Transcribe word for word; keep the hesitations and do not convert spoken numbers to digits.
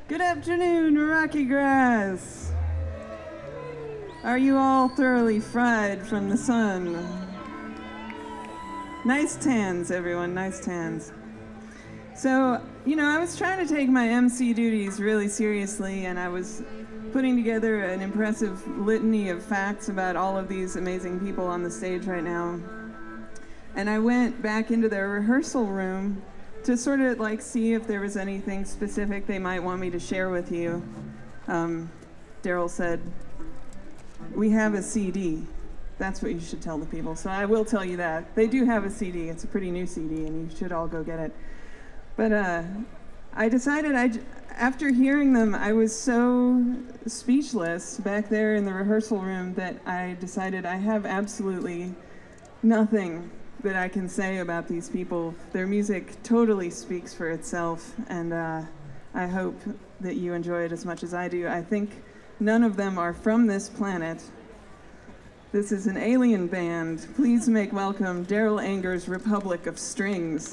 Good afternoon, Rocky Grass. Are you all thoroughly fried from the sun? Nice tans, everyone, nice tans. So, you know, I was trying to take my M C duties really seriously, and I was putting together an impressive litany of facts about all of these amazing people on the stage right now. And I went back into their rehearsal room to sort of like see if there was anything specific they might want me to share with you. Um, Daryl said, we have a C D. That's what you should tell the people. So I will tell you that. They do have a C D. It's a pretty new C D, and you should all go get it. But uh, I decided, I, after hearing them, I was so speechless back there in the rehearsal room that I decided I have absolutely nothing that I can say about these people. Their music totally speaks for itself, and uh, I hope that you enjoy it as much as I do. I think none of them are from this planet. This is an alien band. Please make welcome Daryl Anger's Republic of Strings.